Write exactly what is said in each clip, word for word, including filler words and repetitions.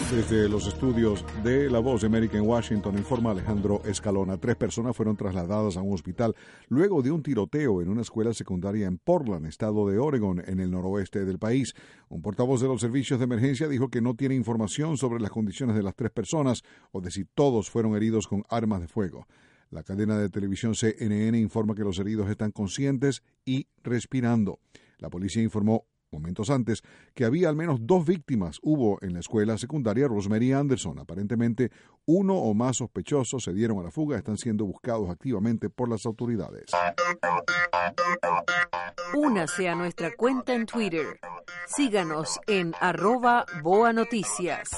Desde los estudios de La Voz de América en Washington, informa Alejandro Escalona. Tres personas fueron trasladadas a un hospital luego de un tiroteo en una escuela secundaria en Portland, estado de Oregon, en el noroeste del país. Un portavoz de los servicios de emergencia dijo que no tiene información sobre las condiciones de las tres personas o de si todos fueron heridos con armas de fuego. La cadena de televisión C N N informa que los heridos están conscientes y respirando. La policía informó momentos antes que había al menos dos víctimas hubo en la escuela secundaria Rosemary Anderson. Aparentemente, uno o más sospechosos se dieron a la fuga. Están siendo buscados activamente por las autoridades. Únase a nuestra cuenta en Twitter. Síganos en arroba Boa Noticias.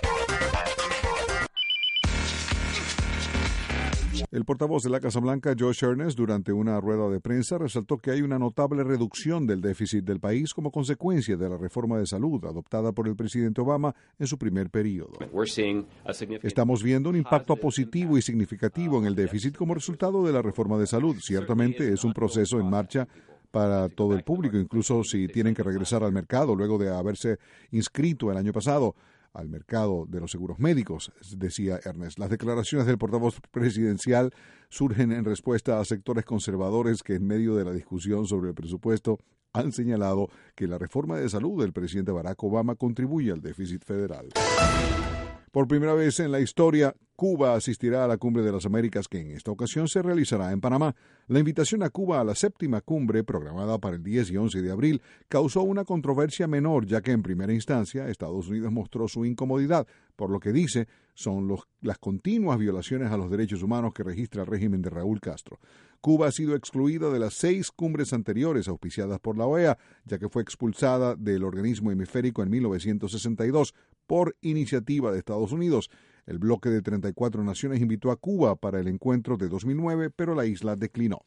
El portavoz de la Casa Blanca, Josh Earnest, durante una rueda de prensa, resaltó que hay una notable reducción del déficit del país como consecuencia de la reforma de salud adoptada por el presidente Obama en su primer periodo. Estamos viendo un impacto positivo y significativo en el déficit como resultado de la reforma de salud. Ciertamente es un proceso en marcha para todo el público, incluso si tienen que regresar al mercado luego de haberse inscrito el año pasado al mercado de los seguros médicos, decía Ernest. Las declaraciones del portavoz presidencial surgen en respuesta a sectores conservadores que en medio de la discusión sobre el presupuesto han señalado que la reforma de salud del presidente Barack Obama contribuye al déficit federal. Por primera vez en la historia, Cuba asistirá a la Cumbre de las Américas, que en esta ocasión se realizará en Panamá. La invitación a Cuba a la séptima cumbre, programada para el diez y once de abril, causó una controversia menor, ya que en primera instancia Estados Unidos mostró su incomodidad por lo que dice son los, las continuas violaciones a los derechos humanos que registra el régimen de Raúl Castro. Cuba ha sido excluida de las seis cumbres anteriores auspiciadas por la O E A, ya que fue expulsada del organismo hemisférico en mil novecientos sesenta y dos por iniciativa de Estados Unidos. El bloque de treinta y cuatro naciones invitó a Cuba para el encuentro de dos mil nueve, pero la isla declinó.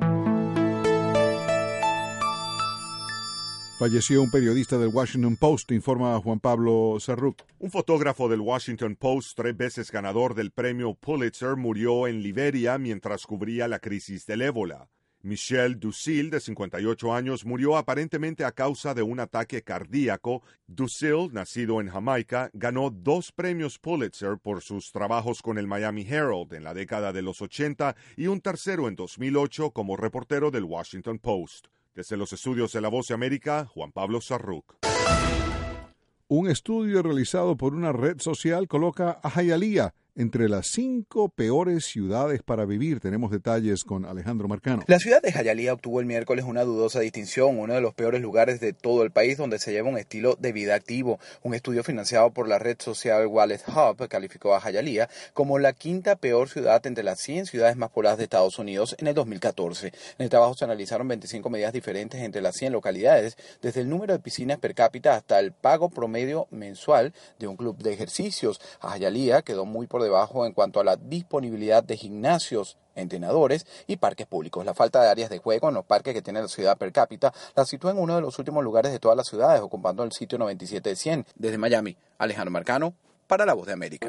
Falleció un periodista del Washington Post, informa Juan Pablo Sarruc. Un fotógrafo del Washington Post, tres veces ganador del premio Pulitzer, murió en Liberia mientras cubría la crisis del ébola. Michel Ducil, de cincuenta y ocho años, murió aparentemente a causa de un ataque cardíaco. Ducil, nacido en Jamaica, ganó dos premios Pulitzer por sus trabajos con el Miami Herald en la década de los ochenta y un tercero en dos mil ocho como reportero del Washington Post. Desde los estudios de La Voz de América, Juan Pablo Sarruc. Un estudio realizado por una red social coloca a Hialeah entre las cinco peores ciudades para vivir. Tenemos detalles con Alejandro Marcano. La ciudad de Hialeah obtuvo el miércoles una dudosa distinción, uno de los peores lugares de todo el país donde se lleva un estilo de vida activo. Un estudio financiado por la red social Wallet Hub calificó a Hialeah como la quinta peor ciudad entre las cien ciudades más pobladas de Estados Unidos en el dos mil catorce. En el trabajo se analizaron veinticinco medidas diferentes entre las cien localidades, desde el número de piscinas per cápita hasta el pago promedio mensual de un club de ejercicios. A Hialeah quedó muy por debajo en cuanto a la disponibilidad de gimnasios, entrenadores y parques públicos. La falta de áreas de juego en los parques que tiene la ciudad per cápita la sitúa en uno de los últimos lugares de todas las ciudades, ocupando el sitio noventa y siete de cien. Desde Miami, Alejandro Marcano, para La Voz de América.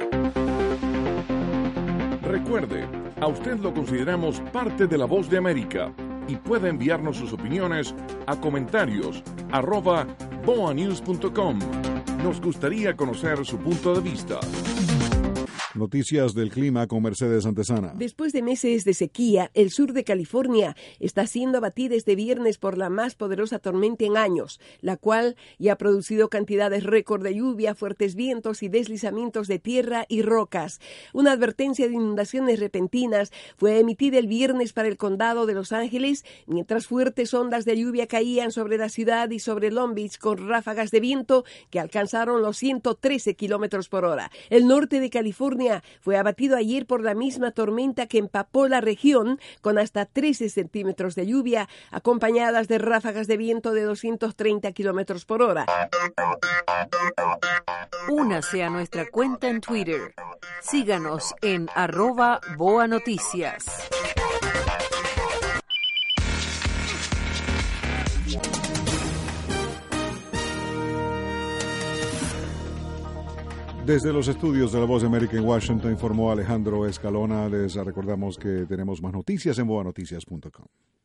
Recuerde, a usted lo consideramos parte de La Voz de América y puede enviarnos sus opiniones a comentarios arroba boa news punto com. Nos gustaría conocer su punto de vista. Noticias del clima con Mercedes Antesana. Después de meses de sequía, el sur de California está siendo abatido este viernes por la más poderosa tormenta en años, la cual ya ha producido cantidades récord de lluvia, fuertes vientos y deslizamientos de tierra y rocas. Una advertencia de inundaciones repentinas fue emitida el viernes para el condado de Los Ángeles, mientras fuertes ondas de lluvia caían sobre la ciudad y sobre Long Beach con ráfagas de viento que alcanzaron los ciento trece kilómetros por hora. El norte de California fue abatido ayer por la misma tormenta que empapó la región, con hasta trece centímetros de lluvia, acompañadas de ráfagas de viento de doscientos treinta kilómetros por hora. Únase a nuestra cuenta en Twitter. Síganos en arroba Boa Noticias. Desde los estudios de La Voz de América en Washington, informó Alejandro Escalona. Les recordamos que tenemos más noticias en boa noticias punto com.